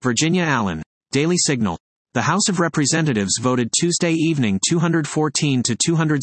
Virginia Allen. Daily Signal. The House of Representatives voted Tuesday evening 214 to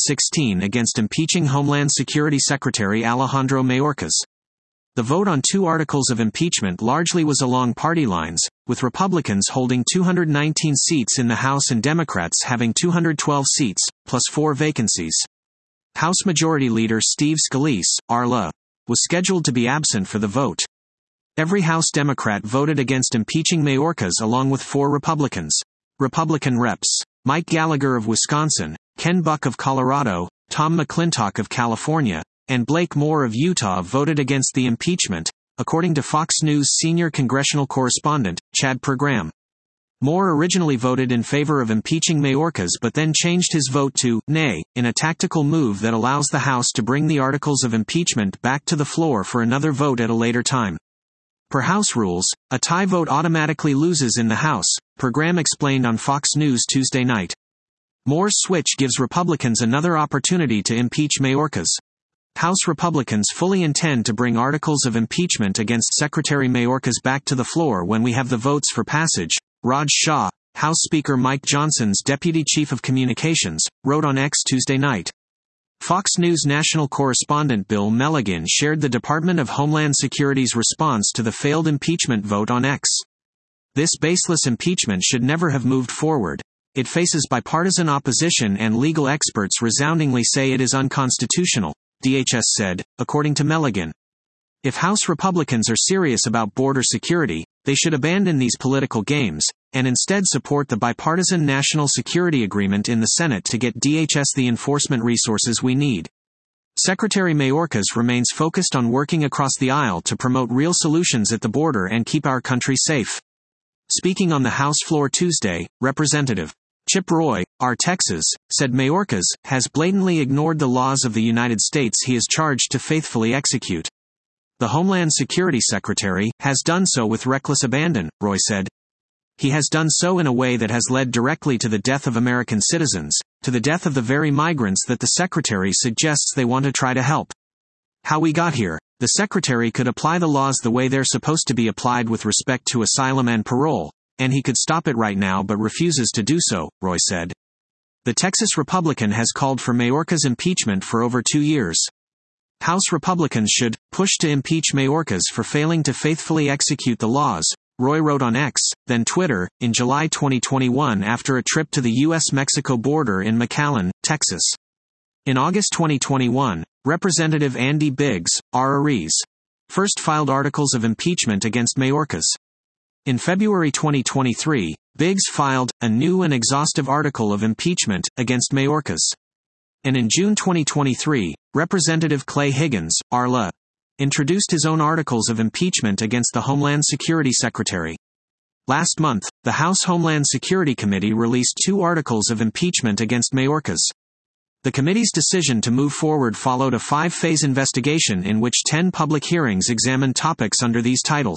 216 against impeaching Homeland Security Secretary Alejandro Mayorkas. The vote on 2 articles of impeachment largely was along party lines, with Republicans holding 219 seats in the House and Democrats having 212 seats, plus 4 vacancies. House Majority Leader Steve Scalise, RLA, was scheduled to be absent for the vote. Every House Democrat voted against impeaching Mayorkas along with 4 Republicans. Republican Reps. Mike Gallagher of Wisconsin, Ken Buck of Colorado, Tom McClintock of California, and Blake Moore of Utah voted against the impeachment, according to Fox News senior congressional correspondent, Chad Pergram. Moore originally voted in favor of impeaching Mayorkas but then changed his vote to nay, in a tactical move that allows the House to bring the articles of impeachment back to the floor for another vote at a later time. Per House rules, a tie vote automatically loses in the House, Pergram explained on Fox News Tuesday night. Moore's switch gives Republicans another opportunity to impeach Mayorkas. House Republicans fully intend to bring articles of impeachment against Secretary Mayorkas back to the floor when we have the votes for passage, Raj Shah, House Speaker Mike Johnson's Deputy Chief of Communications, wrote on X Tuesday night. Fox News national correspondent Bill Melligan shared the Department of Homeland Security's response to the failed impeachment vote on X. This baseless impeachment should never have moved forward. It faces bipartisan opposition and legal experts resoundingly say it is unconstitutional, DHS said, according to Melligan. If House Republicans are serious about border security, they should abandon these political games, and instead support the bipartisan National Security Agreement in the Senate to get DHS the enforcement resources we need. Secretary Mayorkas remains focused on working across the aisle to promote real solutions at the border and keep our country safe. Speaking on the House floor Tuesday, Representative Chip Roy, R. Texas, said Mayorkas has blatantly ignored the laws of the United States he is charged to faithfully execute. The Homeland Security Secretary has done so with reckless abandon, Roy said. He has done so in a way that has led directly to the death of American citizens, to the death of the very migrants that the Secretary suggests they want to try to help. How we got here: the Secretary could apply the laws the way they're supposed to be applied with respect to asylum and parole, and he could stop it right now but refuses to do so, Roy said. The Texas Republican has called for Mayorkas' impeachment for over 2 years. House Republicans should push to impeach Mayorkas for failing to faithfully execute the laws, Roy wrote on X, then Twitter, in July 2021 after a trip to the U.S.-Mexico border in McAllen, Texas. In August 2021, Representative Andy Biggs, RREs, first filed articles of impeachment against Mayorkas. In February 2023, Biggs filed a new and exhaustive article of impeachment against Mayorkas. And in June 2023, Representative Clay Higgins, RLA, introduced his own articles of impeachment against the Homeland Security Secretary. Last month, the House Homeland Security Committee released 2 articles of impeachment against Mayorkas. The committee's decision to move forward followed a 5-phase investigation in which 10 public hearings examined topics under these titles.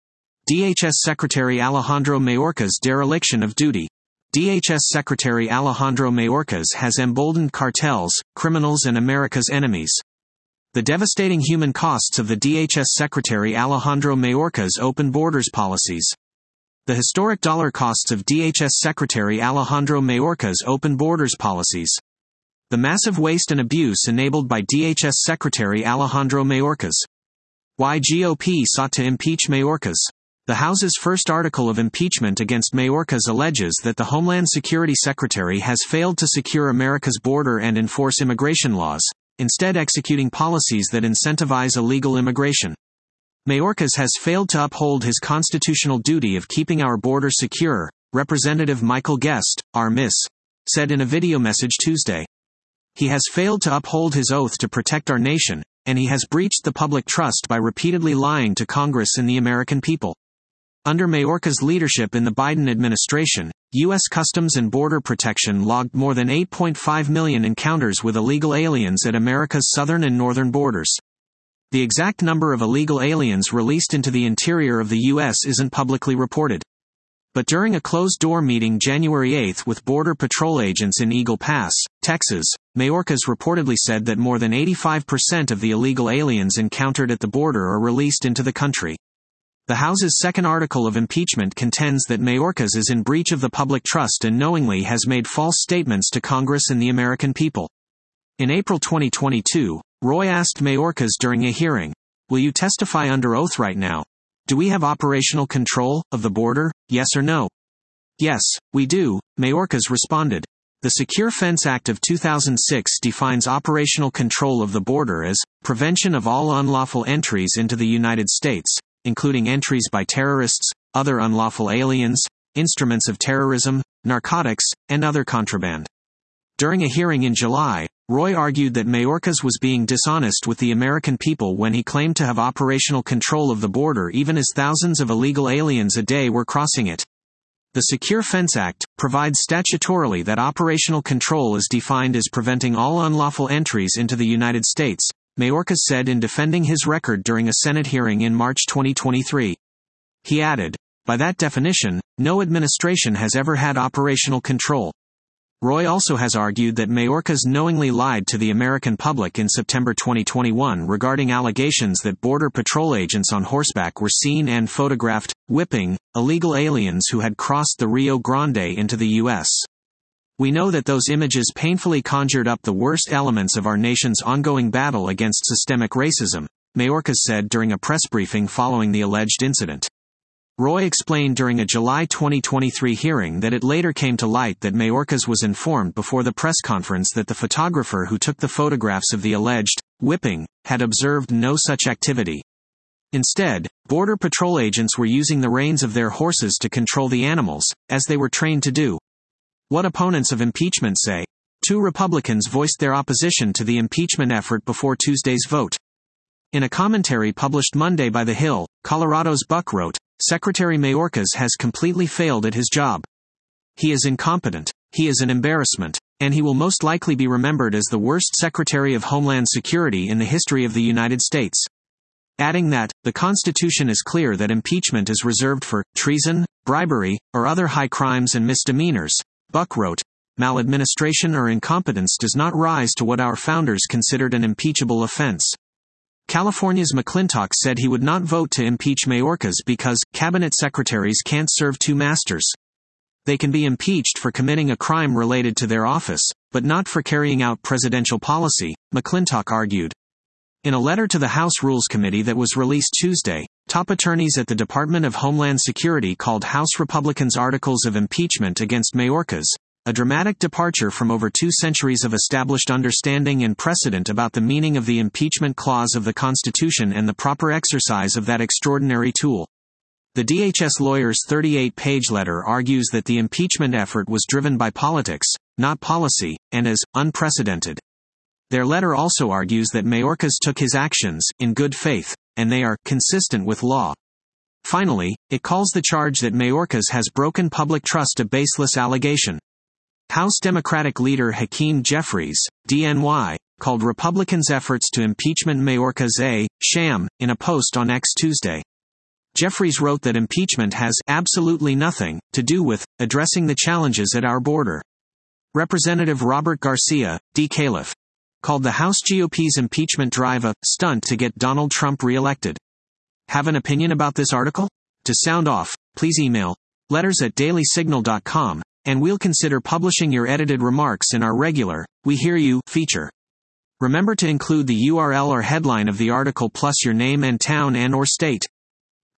DHS Secretary Alejandro Mayorkas' dereliction of duty. DHS Secretary Alejandro Mayorkas has emboldened cartels, criminals and America's enemies. The devastating human costs of the DHS Secretary Alejandro Mayorkas' open borders policies. The historic dollar costs of DHS Secretary Alejandro Mayorkas' open borders policies. The massive waste and abuse enabled by DHS Secretary Alejandro Mayorkas. Why GOP sought to impeach Mayorkas. The House's first article of impeachment against Mayorkas alleges that the Homeland Security Secretary has failed to secure America's border and enforce immigration laws, instead executing policies that incentivize illegal immigration. Mayorkas has failed to uphold his constitutional duty of keeping our border secure, Representative Michael Guest, R-Miss, said in a video message Tuesday. He has failed to uphold his oath to protect our nation, and he has breached the public trust by repeatedly lying to Congress and the American people. Under Mayorkas' leadership in the Biden administration, U.S. Customs and Border Protection logged more than 8.5 million encounters with illegal aliens at America's southern and northern borders. The exact number of illegal aliens released into the interior of the U.S. isn't publicly reported. But during a closed-door meeting January 8 with Border Patrol agents in Eagle Pass, Texas, Mayorkas reportedly said that more than 85% of the illegal aliens encountered at the border are released into the country. The House's second article of impeachment contends that Mayorkas is in breach of the public trust and knowingly has made false statements to Congress and the American people. In April 2022, Roy asked Mayorkas during a hearing, "Will you testify under oath right now? Do we have operational control of the border, yes or no?" "Yes, we do," Mayorkas responded. The Secure Fence Act of 2006 defines operational control of the border as prevention of all unlawful entries into the United States, including entries by terrorists, other unlawful aliens, instruments of terrorism, narcotics, and other contraband. During a hearing in July, Roy argued that Mayorkas was being dishonest with the American people when he claimed to have operational control of the border even as thousands of illegal aliens a day were crossing it. The Secure Fence Act provides statutorily that operational control is defined as preventing all unlawful entries into the United States, Mayorkas said in defending his record during a Senate hearing in March 2023. He added, "By that definition, no administration has ever had operational control." Roy also has argued that Mayorkas knowingly lied to the American public in September 2021 regarding allegations that Border Patrol agents on horseback were seen and photographed whipping illegal aliens who had crossed the Rio Grande into the U.S. "We know that those images painfully conjured up the worst elements of our nation's ongoing battle against systemic racism," Mayorkas said during a press briefing following the alleged incident. Roy explained during a July 2023 hearing that it later came to light that Mayorkas was informed before the press conference that the photographer who took the photographs of the alleged whipping had observed no such activity. Instead, Border Patrol agents were using the reins of their horses to control the animals, as they were trained to do. What opponents of impeachment say. 2 Republicans voiced their opposition to the impeachment effort before Tuesday's vote. In a commentary published Monday by The Hill, Colorado's Buck wrote, "Secretary Mayorkas has completely failed at his job. He is incompetent, he is an embarrassment, and he will most likely be remembered as the worst Secretary of Homeland Security in the history of the United States." Adding that, the Constitution is clear that impeachment is reserved for treason, bribery, or other high crimes and misdemeanors. Buck wrote, "Maladministration or incompetence does not rise to what our founders considered an impeachable offense." California's McClintock said he would not vote to impeach Mayorkas because cabinet secretaries can't serve 2 masters. They can be impeached for committing a crime related to their office, but not for carrying out presidential policy, McClintock argued. In a letter to the House Rules Committee that was released Tuesday, top attorneys at the Department of Homeland Security called House Republicans' articles of impeachment against Mayorkas a dramatic departure from over 2 centuries of established understanding and precedent about the meaning of the impeachment clause of the Constitution and the proper exercise of that extraordinary tool. The DHS lawyer's 38-page letter argues that the impeachment effort was driven by politics, not policy, and is unprecedented. Their letter also argues that Mayorkas took his actions in good faith, and they are consistent with law. Finally, it calls the charge that Mayorkas has broken public trust a baseless allegation. House Democratic leader Hakeem Jeffries, DNY, called Republicans' efforts to impeachment Mayorkas a sham in a post on X Tuesday. Jeffries wrote that impeachment has absolutely nothing to do with addressing the challenges at our border. Representative Robert Garcia, D. Califf, called the House GOP's impeachment drive a stunt to get Donald Trump re-elected. Have an opinion about this article? To sound off, please email letters@dailysignal.com, and we'll consider publishing your edited remarks in our regular We Hear You feature. Remember to include the URL or headline of the article plus your name and town and/or state.